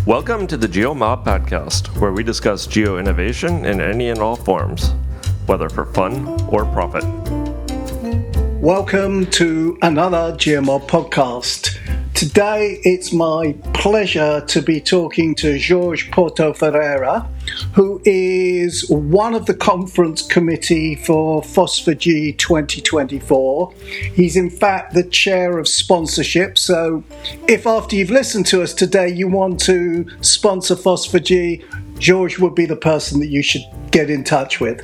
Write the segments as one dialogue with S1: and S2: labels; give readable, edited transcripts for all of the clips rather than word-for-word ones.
S1: Welcome to the GeoMob podcast, where we discuss geo-innovation in any and all forms, whether for fun or profit.
S2: Welcome to another GeoMob podcast. Today it's my pleasure to be talking to Jorge Porto Ferreira, who is one of the conference committee for FOSFA-G 2024. He's in fact the chair of sponsorship, so if after you've listened to us today you want to sponsor FOSFA-G, Jorge would be the person that you should get in touch with.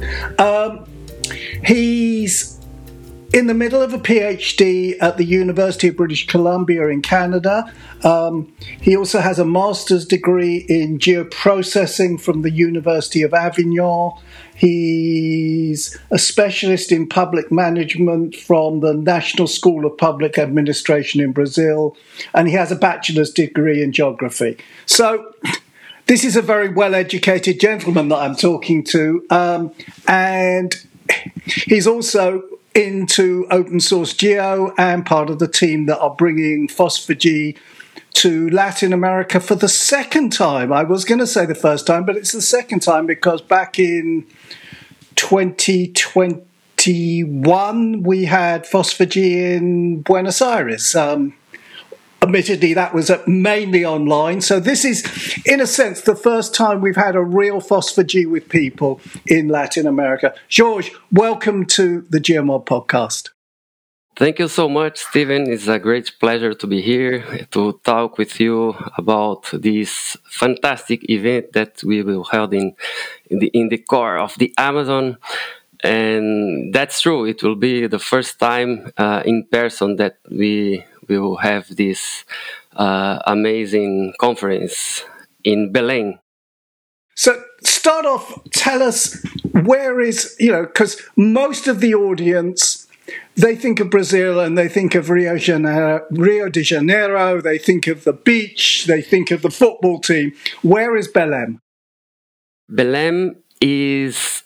S2: He's in the middle of a PhD at the University of British Columbia in Canada. He also has a master's degree in geoprocessing from the University of Avignon. He's a specialist in public management from the National School of Public Administration in Brazil, and he has a bachelor's degree in geography. So this is a very well-educated gentleman that I'm talking to, and he's also into open source geo and part of the team that are bringing FOSFA-G to Latin America for the second time. I was going to say the first time, but it's the second time because back in 2021 we had FOSFA-G in Buenos Aires. Admittedly, that was mainly online. So this is, in a sense, the first time we've had a real FOSFA-G with people in Latin America. Jorge, welcome to the GeoMob podcast.
S3: Thank you so much, Stephen. It's a great pleasure to be here to talk with you about this fantastic event that we will hold in the core of the Amazon. And that's true. It will be the first time in person that we will have this amazing conference in Belém.
S2: So start off, tell us where is, because most of the audience, they think of Brazil and they think of Rio de Janeiro, they think of the beach, they think of the football team. Where is Belém?
S3: Belém is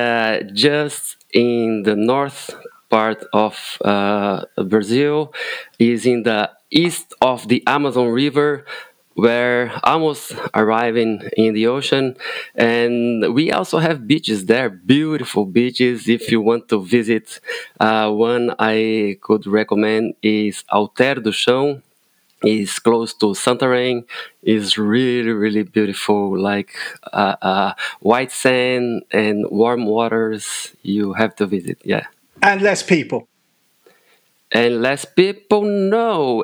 S3: just in the north part of Brazil, is in the east of the Amazon River. We're almost arriving in the ocean, and we also have beaches there, beautiful beaches. If you want to visit, one I could recommend is Alter do Chão. It's close to Santarém. It's really, really beautiful, like white sand and warm waters. You have to visit, yeah.
S2: And less people.
S3: And less people, no.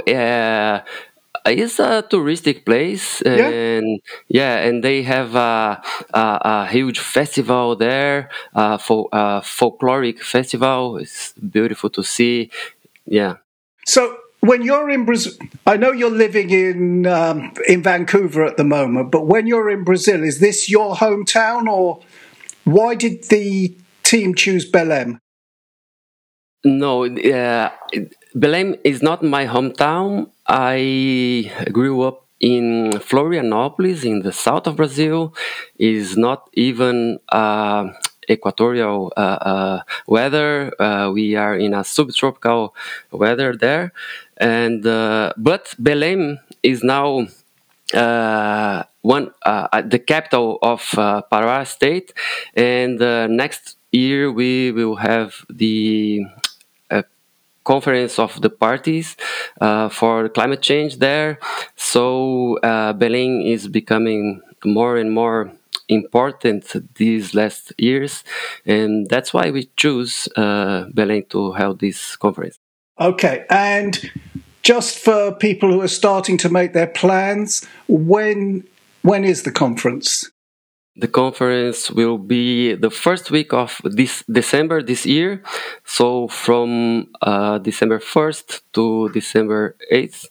S3: It's a touristic place, and and they have a huge festival there, folkloric festival. It's beautiful to see, yeah.
S2: So when you're in Brazil, I know you're living in Vancouver at the moment, but when you're in Brazil, is this your hometown, or why did the team choose Belém?
S3: No, Belém is not my hometown. I grew up in Florianópolis in the south of Brazil. It's not even equatorial weather. We are in a subtropical weather there. And but Belém is now the capital of Pará state. And next year we will have the conference of the parties for climate change there. So Belém is becoming more and more important these last years, and that's why we choose Belém to hold this conference.
S2: Okay, and just for people who are starting to make their plans, when is the conference?
S3: The conference will be the first week of this December this year, so from December 1st to December 8th.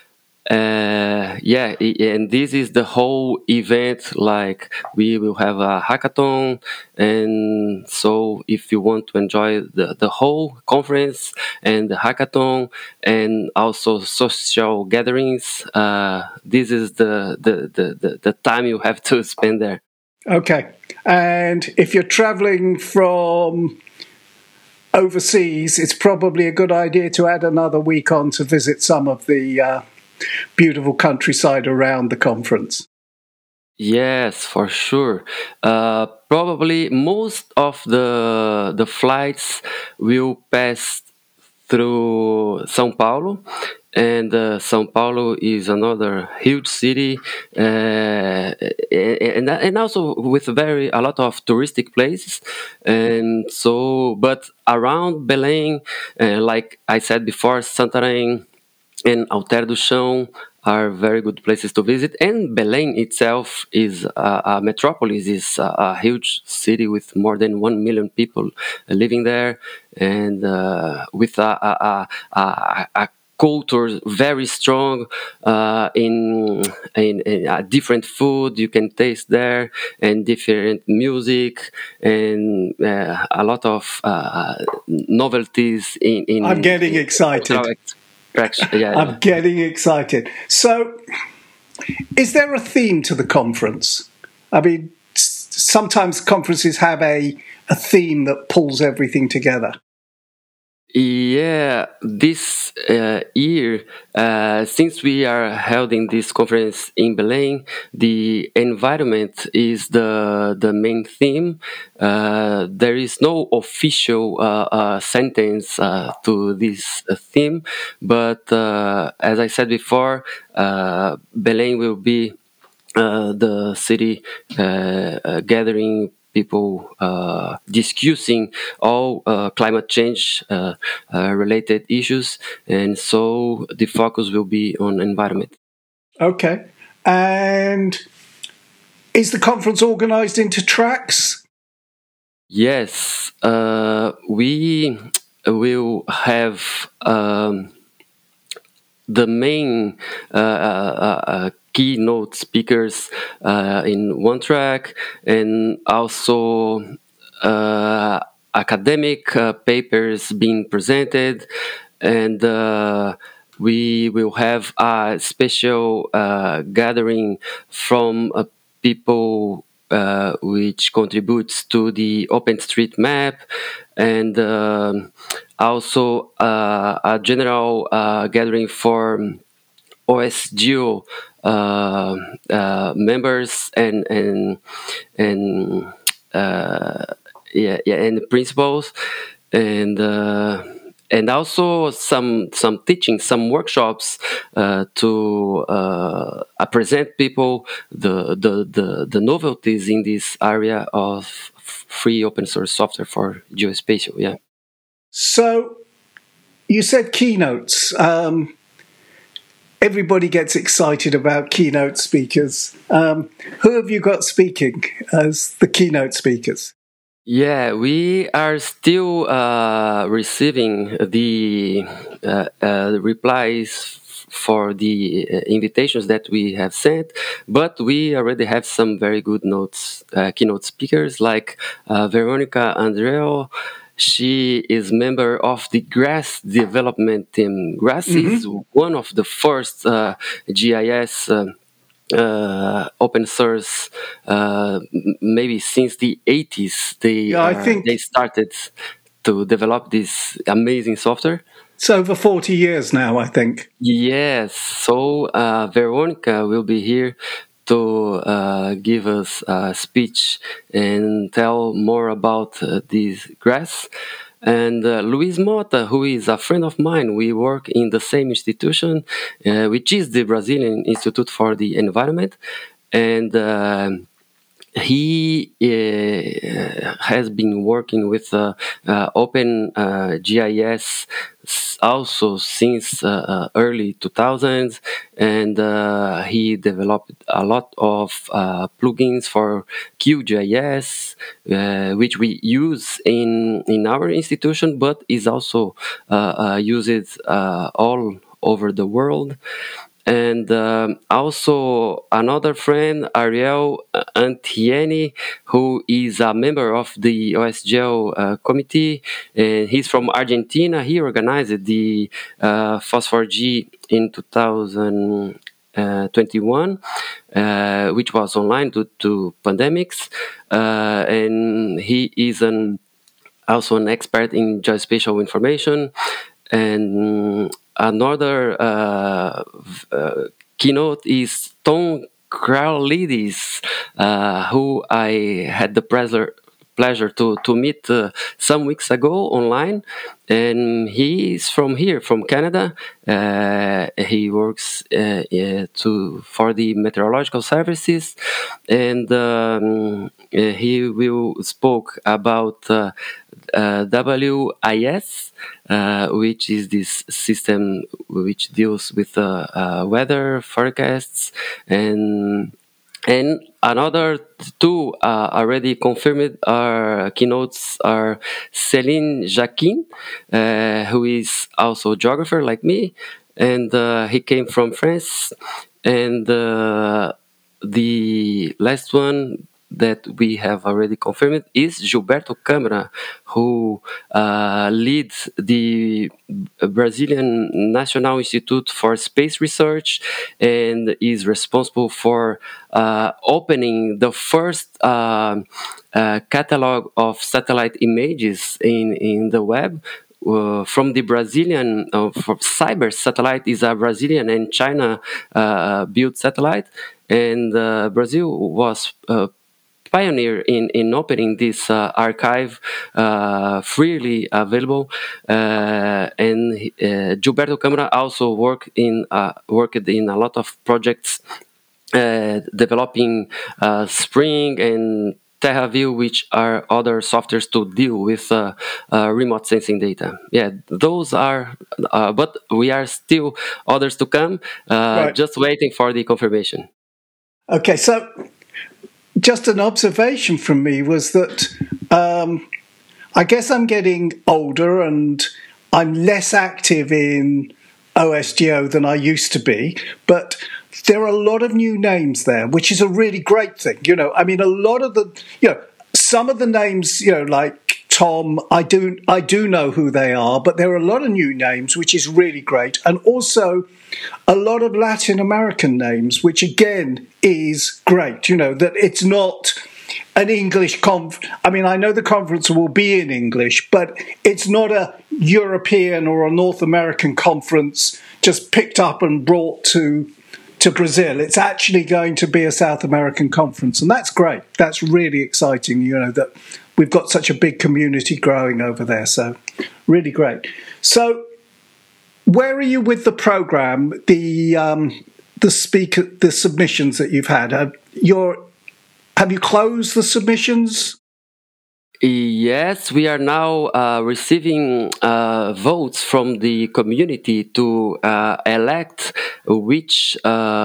S3: And this is the whole event. Like, we will have a hackathon, and so if you want to enjoy the whole conference and the hackathon and also social gatherings, this is the time you have to spend there.
S2: Okay, and if you're traveling from overseas, it's probably a good idea to add another week on to visit some of the beautiful countryside around the conference.
S3: Yes, for sure. Probably most of the flights will pass through São Paulo, and São Paulo is another huge city, and also with a lot of touristic places, and so but around Belém, like I said before, Santarém and Alter do Chão are very good places to visit. And Belém itself is a metropolis, is a huge city with more than 1 million people living there, and with a culture very strong in different food you can taste there, and different music, and a lot of novelties
S2: I'm getting
S3: in
S2: excited.
S3: cultural yeah, yeah.
S2: I'm getting excited. So, is there a theme to the conference? I mean, sometimes conferences have a theme that pulls everything together.
S3: Yeah, this year, since we are holding this conference in Belém, the environment is the main theme. There is no official sentence to this theme, but as I said before, Belém will be the city gathering people discussing all climate change related issues, and so the focus will be on environment.
S2: Okay. And is the conference organized into tracks?
S3: Yes, we will have the main keynote speakers in one track, and also academic papers being presented, and we will have a special gathering from people which contributes to the OpenStreetMap, and also a general gathering for OSGeo members and yeah, and principals, and and also some teaching, some workshops to present people the novelties in this area of free open source software for geospatial. Yeah.
S2: So, you said keynotes. Everybody gets excited about keynote speakers. Who have you got speaking as the keynote speakers?
S3: Yeah, we are still receiving the replies for the invitations that we have sent, but we already have some very good keynote speakers like Veronica Andreo. She is member of the GRASS development team. GRASS is one of the first GIS open source, maybe since the 80s.
S2: I
S3: They
S2: think
S3: started to develop this amazing software.
S2: it's over 40 years now, I think.
S3: Yes, so Veronica will be here to give us a speech and tell more about this grass. And Luis Mota, who is a friend of mine, we work in the same institution, which is the Brazilian Institute for the Environment. And he has been working with Open GIS also since early 2000s, and he developed a lot of plugins for QGIS, which we use in our institution, but is also used all over the world. And also another friend, Ariel Antieni, who is a member of the OSGeo committee, and he's from Argentina. He organized the Phosphor-G in 2021, which was online due to pandemics, and he is also an expert in geospatial information. And another keynote is Tom Kraulidis, who I had the pleasure to meet some weeks ago online, and he is from here, from Canada. He works for the meteorological services, and he will spoke about WIS, which is this system which deals with weather forecasts, and another two already confirmed keynotes are Céline Jacquin, who is also a geographer like me, and he came from France. And the last one that we have already confirmed is Gilberto Câmara, who leads the Brazilian National Institute for Space Research and is responsible for opening the first catalog of satellite images in the web. From the Brazilian, for Cyber satellite is a Brazilian and China built satellite, and Brazil was pioneer in opening this archive freely available, and Gilberto Câmara also worked in a lot of projects developing Spring and TerraView, which are other softwares to deal with remote sensing data. Yeah, those are, but we are still others to come,
S2: Right.
S3: just waiting for the confirmation.
S2: Okay, so just an observation from me was that I guess I'm getting older and I'm less active in OSGeo than I used to be, but there are a lot of new names there, which is a really great thing. I mean, a lot of some of the names, like Tom, I do know who they are, but there are a lot of new names, which is really great. And also a lot of Latin American names, which again is great, that it's not an English I mean, I know the conference will be in English, but it's not a European or a North American conference just picked up and brought to Brazil. It's actually going to be a South American conference, and that's great. That's really exciting, that we've got such a big community growing over there. So really great. So where are you with the program, the submissions that you've had? Have you closed the submissions?
S3: Yes, we are now receiving votes from the community to elect which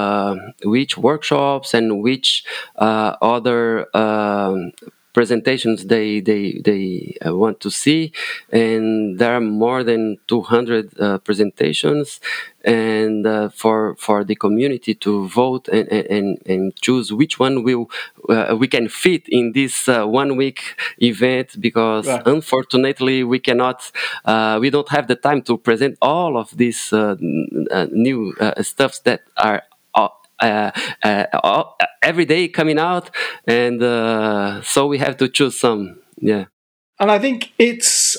S3: workshops and which other presentations they want to see, and there are more than 200 presentations, and for the community to vote and choose which one we can fit in this 1 week event, because
S2: Right.
S3: Unfortunately we cannot we don't have the time to present all of these new stuffs that are every day coming out, and so we have to choose some. Yeah,
S2: And I think it's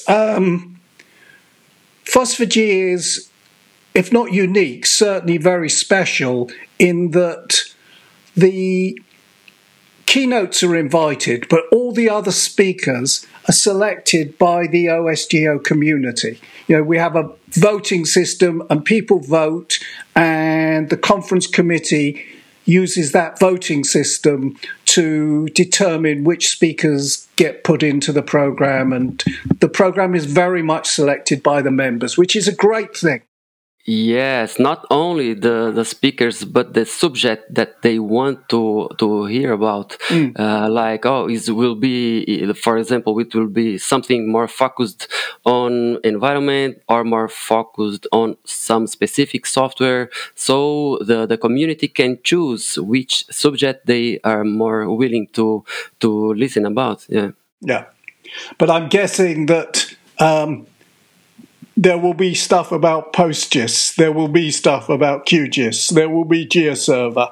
S2: Phospher-G is, if not unique, certainly very special in that the keynotes are invited, but all the other speakers are selected by the OSGeo community. We have a voting system and people vote, and the conference committee uses that voting system to determine which speakers get put into the program, and the program is very much selected by the members, which is a great thing.
S3: yes, not only the speakers, but the subject that they want to hear about. Like, it will be, for example, it will be something more focused on environment or more focused on some specific software. So the community can choose which subject they are more willing to listen about. Yeah.
S2: Yeah. But I'm guessing that there will be stuff about PostGIS, there will be stuff about QGIS, there will be GeoServer.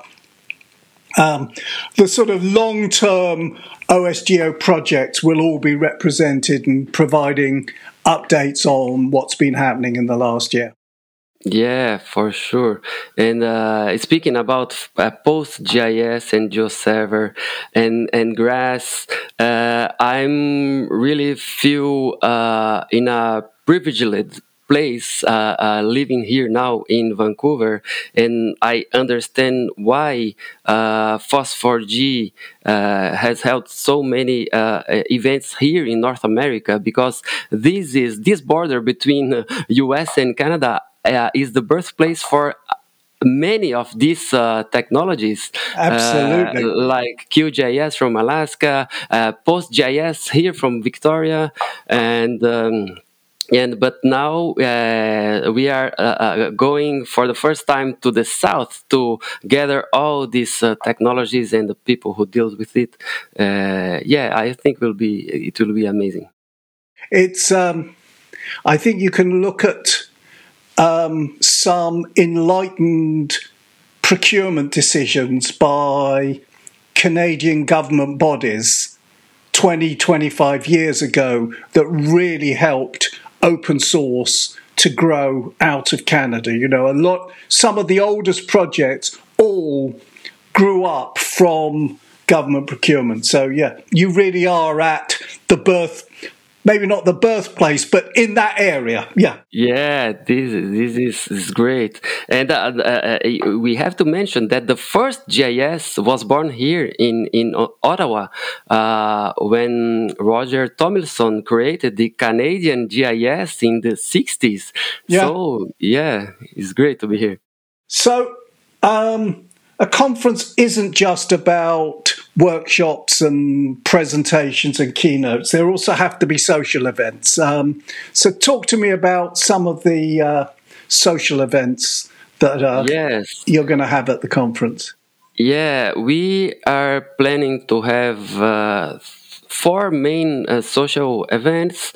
S2: The sort of long-term OSGeo projects will all be represented and providing updates on what's been happening in the last year.
S3: Yeah, for sure. And speaking about post GIS and GeoServer and Grass, I'm really feel in a privileged place living here now in Vancouver, and I understand why Phosphor-G has held so many events here in North America, because this border between US and Canada is the birthplace for many of these technologies,
S2: Absolutely.
S3: like QGIS from Alaska, PostGIS here from Victoria, and. But now we are going for the first time to the south to gather all these technologies and the people who deal with it. Yeah, I think it will be amazing.
S2: It's I think you can look at some enlightened procurement decisions by Canadian government bodies 20, 25 years ago that really helped open source to grow out of Canada. You know, some of the oldest projects all grew up from government procurement. So, yeah, you really are at the birth, maybe not the birthplace, but in that area. Yeah.
S3: Yeah, is great, and we have to mention that the first GIS was born here in Ottawa when Roger Tomlinson created the Canadian GIS in the '60s.
S2: Yeah.
S3: So yeah, it's great to be here.
S2: So, a conference isn't just about workshops and presentations and keynotes. There also have to be social events. So, talk to me about some of the social events that
S3: Yes.
S2: you're going to have at the conference.
S3: Yeah, we are planning to have four main social events.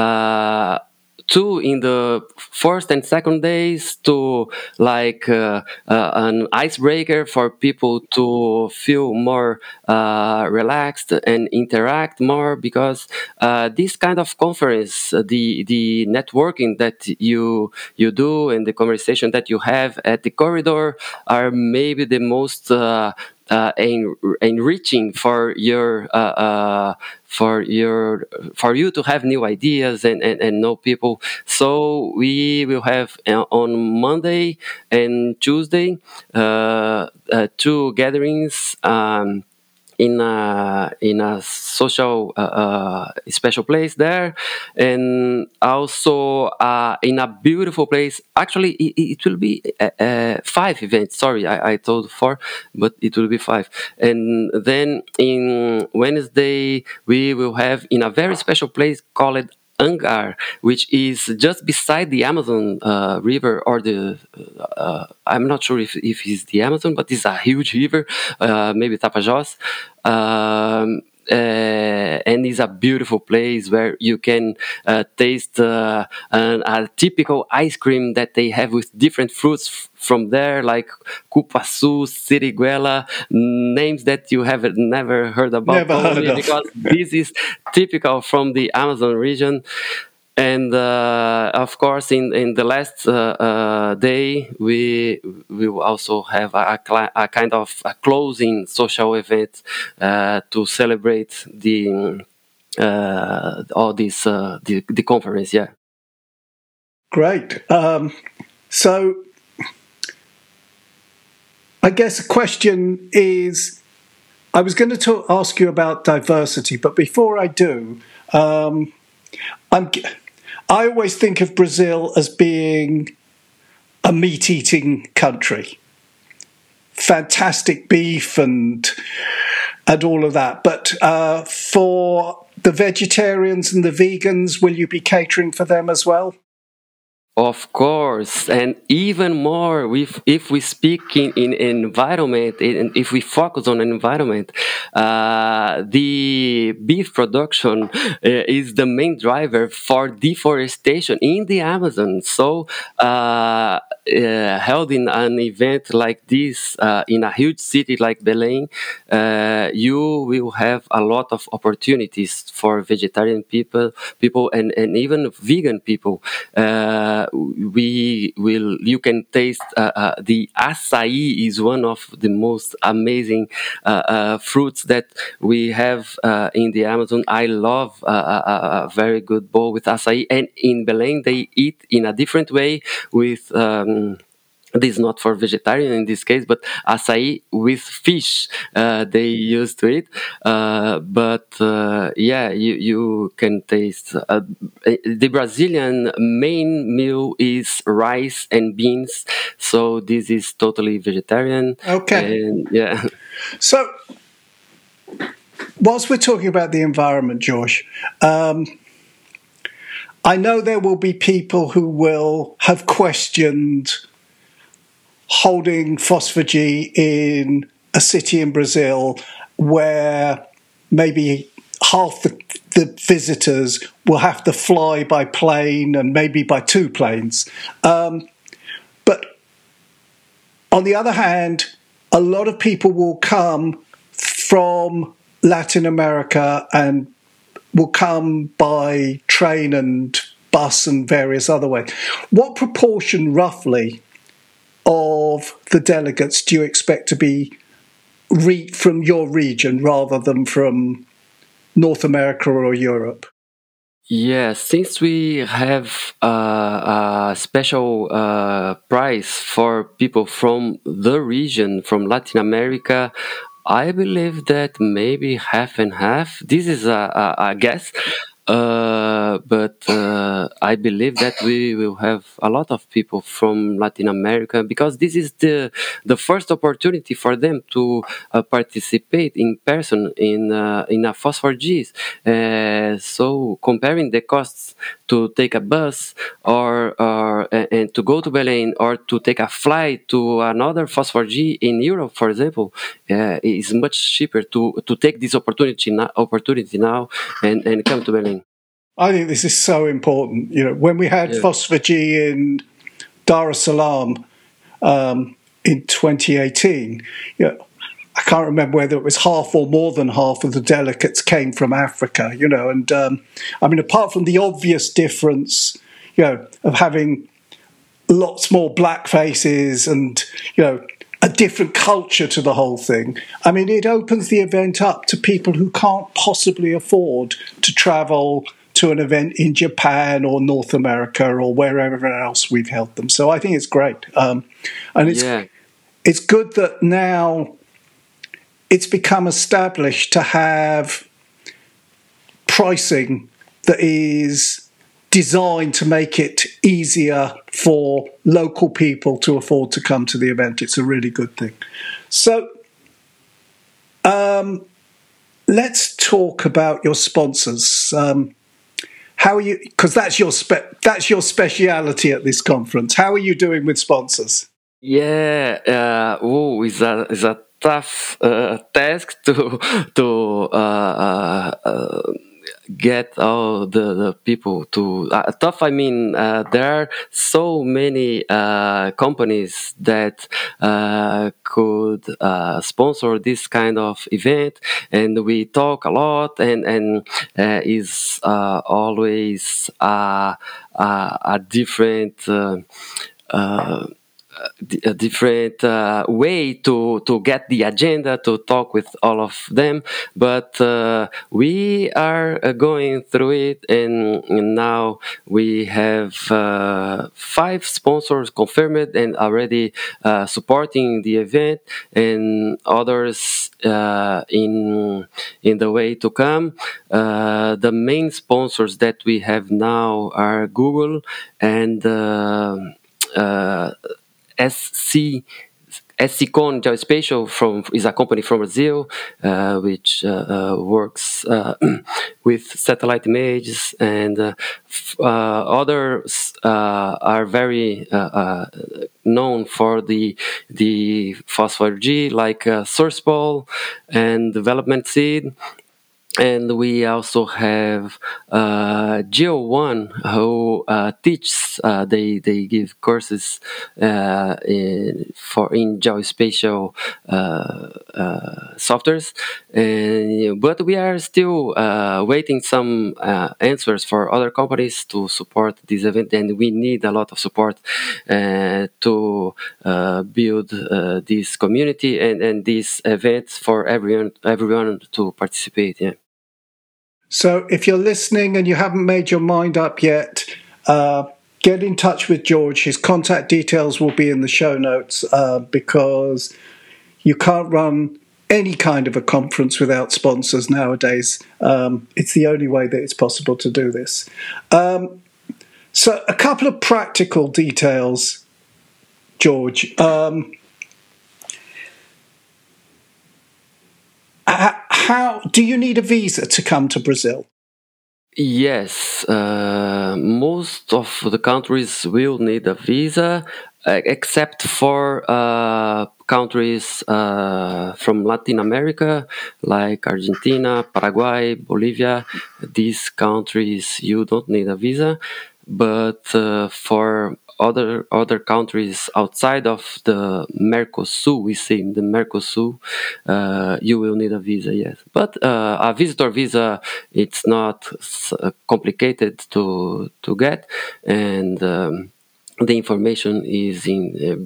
S3: Two in the first and second days to like an icebreaker for people to feel more relaxed and interact more, because this kind of conference, the networking that you do and the conversation that you have at the corridor are maybe the most enriching for you to have new ideas and know people. So we will have on Monday and Tuesday two gatherings. In a social special place there, and also in a beautiful place. Actually, it will be five events. Sorry, I told four, but it will be five. And then in Wednesday we will have in a very special place called Angar, which is just beside the Amazon River, or I'm not sure if it's the Amazon, but it's a huge river, maybe Tapajós. And it's a beautiful place where you can taste a typical ice cream that they have with different fruits from there, like cupuaçu, siriguela, names that you have never heard about,
S2: Never heard
S3: probably
S2: of.
S3: because this is typical from the Amazon region. And of course, in the last day, we will also have a kind of a closing social event to celebrate the all this the conference. Yeah.
S2: Great. So, I guess the question is, I was going to ask you about diversity, but before I do, I always think of Brazil as being a meat-eating country. Fantastic beef and all of that. But for the vegetarians and the vegans, will you be catering for them as well?
S3: Of course, and even more if we speak in environment, and if we focus on environment, the beef production is the main driver for deforestation in the Amazon. So, held in an event like this in a huge city like Belém, you will have a lot of opportunities for vegetarian people and even vegan people. you can taste the acai is one of the most amazing fruits that we have in the Amazon. I love a very good bowl with acai, and in Belém they eat in a different way with. This is not for vegetarian in this case, but acai with fish they used to it. But yeah, you can taste. The Brazilian main meal is rice and beans, so this is totally vegetarian.
S2: Okay.
S3: And yeah.
S2: So, whilst we're talking about the environment, George, I know there will be people who will have questioned holding Phospher-G in a city in Brazil where maybe half the visitors will have to fly by plane and maybe by two planes. But on the other hand, a lot of people will come from Latin America and will come by train and bus and various other ways. What proportion, roughly, of the delegates do you expect to be from your region rather than from North America or Europe?
S3: Yeah, since we have a special prize for people from the region, from Latin America, I believe that maybe half and half. This is a guess, but I believe that we will have a lot of people from Latin America because this is the first opportunity for them to participate in person in a Phospher-G. So comparing the costs to take a bus or and to go to Belém or to take a flight to another Phospher-G in Europe, for example, is much cheaper to take this opportunity now and come to Belém.
S2: I think this is so important. You know, when we had Phospher-G in Dar es Salaam in 2018, you know, I can't remember whether it was half or more than half of the delegates came from Africa, you know, and I mean, apart from the obvious difference, you know, of having lots more black faces and, you know, a different culture to the whole thing, I mean, it opens the event up to people who can't possibly afford to travel to an event in Japan or North America or wherever else we've held them. So I think it's great. And it's good that now it's become established to have pricing that is designed to make it easier for local people to afford to come to the event. It's a really good thing. So let's talk about your sponsors. How are you? Because that's your speciality at this conference. How are you doing with sponsors?
S3: Yeah, it's a tough task to get all the people to tough. I mean, there are so many companies that could sponsor this kind of event, and we talk a lot, and is always a different. A different way to get the agenda to talk with all of them, but we are going through it, and now we have 5 sponsors confirmed and already supporting the event, and others in the way to come. The main sponsors that we have now are Google and SCCON Geospatial is a company from Brazil, which works with satellite images, and others are very known for the Phospher-G, like SourcePol and Development Seed. And we also have Geo1 who teaches. They give courses in geospatial softwares, but we are still waiting some answers for other companies to support this event, and we need a lot of support to build this community and this event for everyone to participate. Yeah.
S2: So if you're listening and you haven't made your mind up yet, get in touch with George. His contact details will be in the show notes because you can't run any kind of a conference without sponsors nowadays. It's the only way that it's possible to do this. So a couple of practical details, George. How do you need a visa to come to Brazil?
S3: Yes, most of the countries will need a visa, except for countries from Latin America, like Argentina, Paraguay, Bolivia. These countries, you don't need a visa, but for other countries outside of the Mercosur, we say in the Mercosur, you will need a visa, yes. But a visitor visa, it's not complicated to get, and the information is in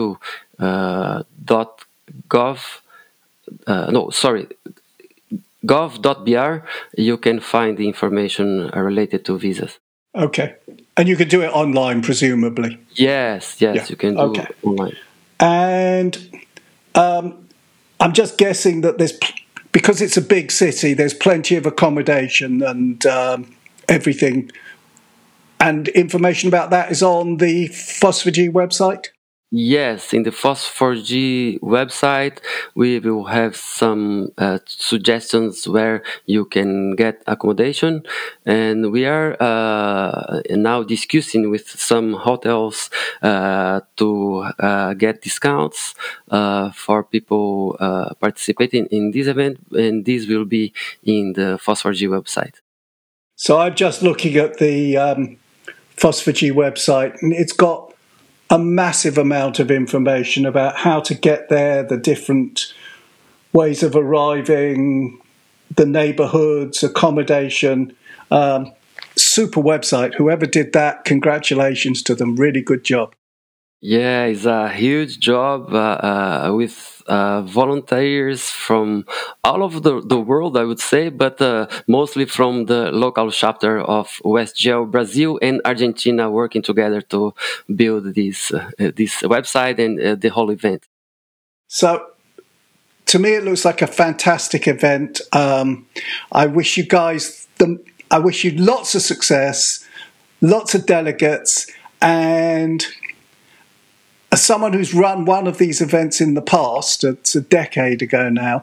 S3: gov.br. You can find the information related to visas.
S2: Okay. And you can do it online, presumably?
S3: Yes,
S2: Yeah.
S3: You can do it online.
S2: And I'm just guessing that because it's a big city, there's plenty of accommodation and everything. And information about that is on the FOSS4G website?
S3: Yes, in the FOSS4G website, we will have some suggestions where you can get accommodation. And we are now discussing with some hotels to get discounts for people participating in this event. And this will be in the FOSS4G website.
S2: So I'm just looking at the FOSS4G website, and it's got a massive amount of information about how to get there, the different ways of arriving, the neighborhoods, accommodation. Super website. Whoever did that, congratulations to them. Really good job.
S3: Yeah, it's a huge job with volunteers from all over the world, I would say, but mostly from the local chapter of WestGeo Brazil and Argentina working together to build this website and the whole event.
S2: So, to me, it looks like a fantastic event. I wish you guys, I wish you lots of success, lots of delegates, and as someone who's run one of these events in the past, it's a decade ago now,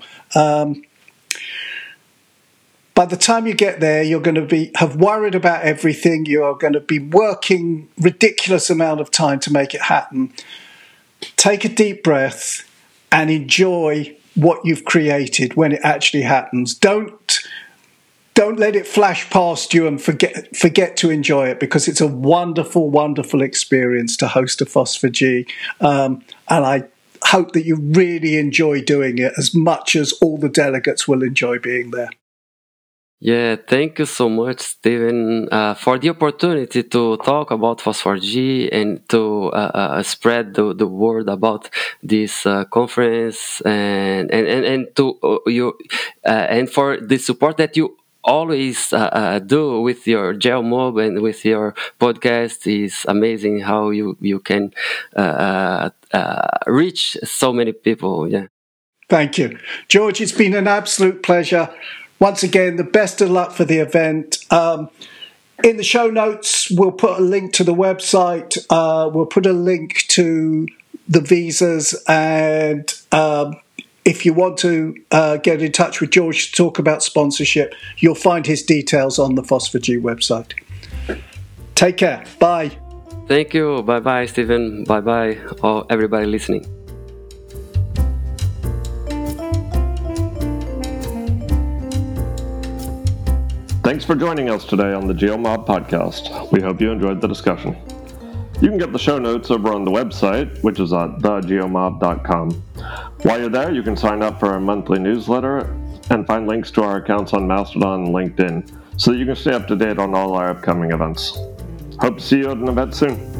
S2: by the time you get there, you're going to have worried about everything. You are going to be working ridiculous amount of time to make it happen. Take a deep breath and enjoy what you've created when it actually happens. Don't let it flash past you and forget to enjoy it, because it's a wonderful, wonderful experience to host a FOSS4G. And I hope that you really enjoy doing it as much as all the delegates will enjoy being there.
S3: Yeah, thank you so much, Steven, for the opportunity to talk about FOSS4G and to spread the word about this conference and to you and for the support that you always do with your GeoMob and with your podcast. Is amazing how you can reach so many people. Yeah.
S2: Thank you, George. It's been an absolute pleasure. Once again, the best of luck for the event. In the show notes, we'll put a link to the website. We'll put a link to the visas, and if you want to get in touch with George to talk about sponsorship, you'll find his details on the FOSS4G website. Take care. Bye.
S3: Thank you. Bye-bye, Steven. Bye-bye, everybody listening.
S1: Thanks for joining us today on the GeoMob podcast. We hope you enjoyed the discussion. You can get the show notes over on the website, which is at thegeomob.com. While you're there, you can sign up for our monthly newsletter and find links to our accounts on Mastodon and LinkedIn so that you can stay up to date on all our upcoming events. Hope to see you at an event soon.